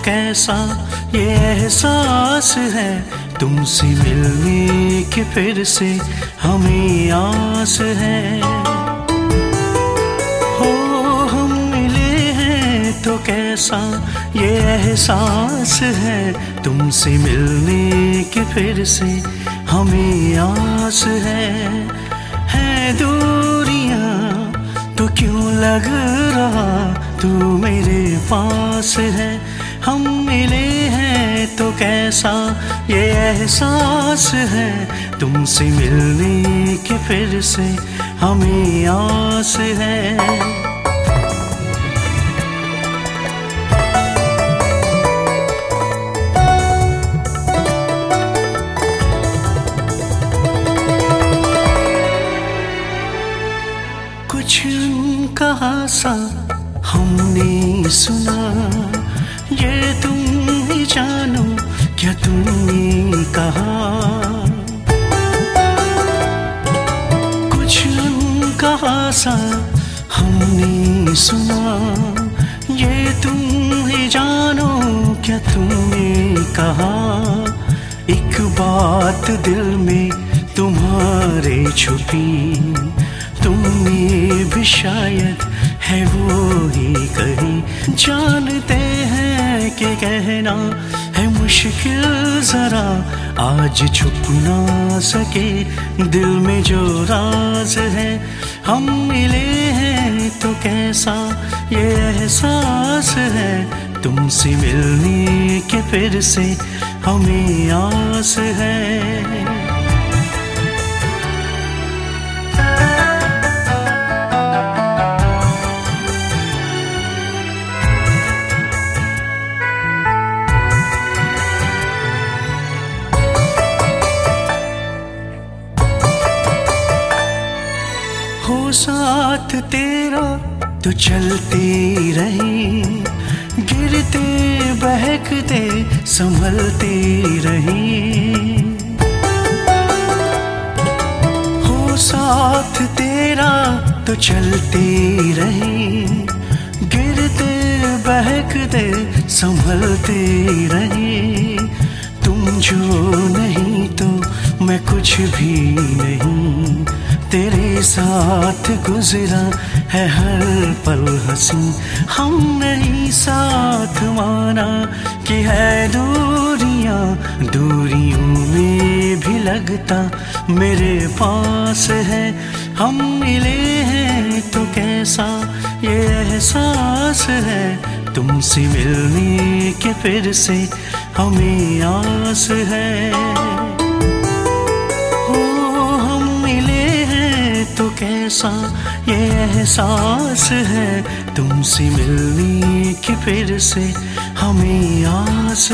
कैसा ये एहसास है, तुमसे मिलने के फिर से हमें आस है। हो हम मिले हैं तो कैसा ये एहसास है, तुमसे मिलने के फिर से हमें आस है दूरियां तो क्यों लग रहा तू मेरे पास है। हम मिले हैं तो कैसा ये एहसास है, तुमसे मिलने के फिर से हमें आस है। कुछ कहा सा हमने सुना, ये तुम ही जानो क्या तुमने कहा। कुछ कहा सा हमने सुना, ये तुम ही जानो क्या तुमने कहा। एक बात दिल में तुम्हारे छुपी, तुमने भी शायद है वो ही कही। जानते हैं कि कहना है मुश्किल जरा, आज छुप ना सके दिल में जो राज है। हम मिले हैं तो कैसा ये एहसास है, तुमसे मिलने के फिर से हमें आस है। हो साथ तेरा तो चलते रहे, गिरते बहकते संभलते रहे। हो साथ तेरा तो चलते रहे, गिरते बहकते संभलते रहे। तुम जो नहीं तो मैं कुछ भी नहीं, तेरे साथ गुजरा है हर पल हंसी। हम नहीं साथ माना कि है दूरियां, दूरियों में भी लगता मेरे पास है। हम मिले हैं तो कैसा ये एहसास है, तुमसे मिलने के फिर से हमें आस है। तो कैसा ये एहसास है, तुमसे मिलने की फिर से हमें आस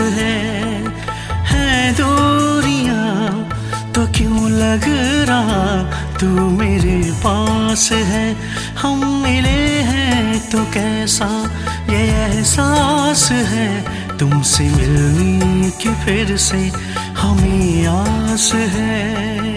है दूरियां तो क्यों लग रहा तू मेरे पास है। हम मिले हैं तो कैसा ये एहसास है, तुमसे मिलने की फिर से हमें आस है।